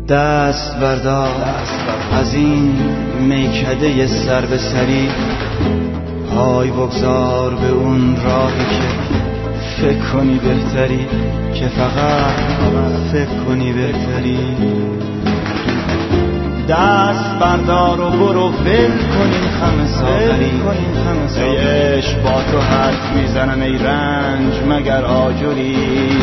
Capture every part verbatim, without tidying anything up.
دست بردار از این میکده سر به سری، پای بگذار به اون راهی که فکر کنی بهتری، که فقط فکر کنی بهتری. دست بردار و برو ول کنین خم ساغری، ای عشق با تو حرف میزنم ای رنج مگر آجری.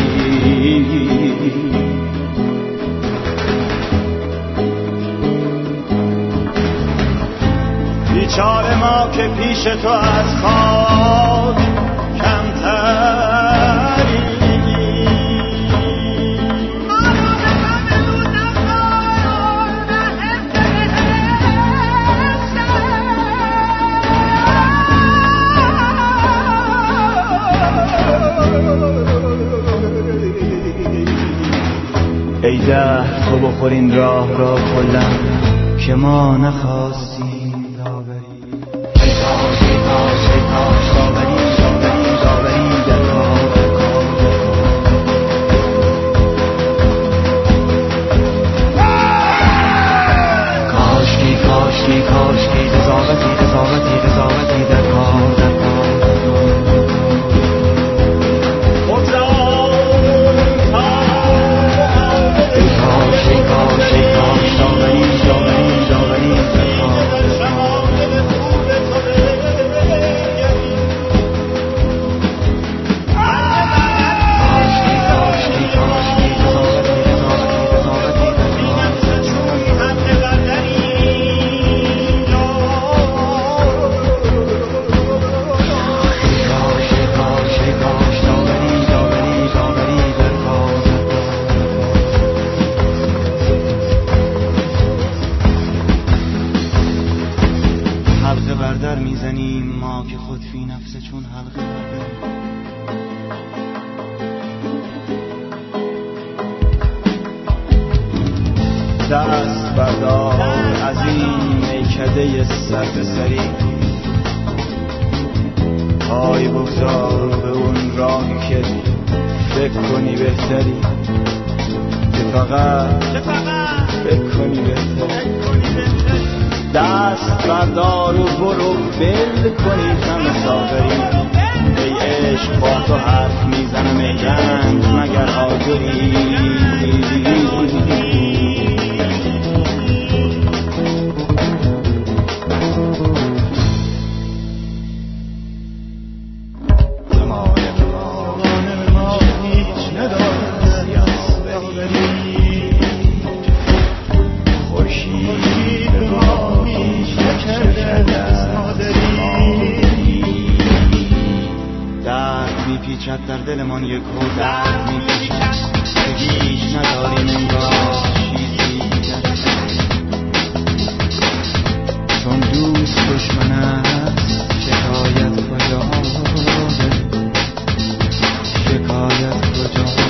بیچاره ما که پیش تو از خاک کمتری. ای ده تو بخورین راه را کلم که ما نخواستیم داوری. ای کاش ای کاش ای کاش داوری داوری داوری در کار در کار در کار. کاشکی کاشکی کاشکی قضاوتی قضاوتی قضاوتی در کار در کار در کار. حلقه بردر میزنیم ما که خود فی نفسه چون حلقه بردر. دست بردار از این میکده سر به سری، پای بگذار به اون راهی که فکر کنی بهتری، که فقط فکر کنی بهتری. دست بردار و برو ول کنی خم ساغری، ای عشق با تو حرف میزنم ای رنج مگر آجری. میپیچد در دلمان یک هو درد میپیچد که هیچ نداریم انگار چیزی در چون دوست دشمن است. شکایت کجا داری شکایت کجا داری.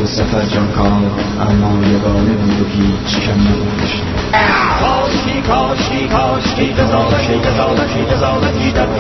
و سفر جان کار، اما یگانه بود و هیچ کم نبودش. کاشکی کاشکی کاشکی قضاوتی قضاوتی قضاوتی در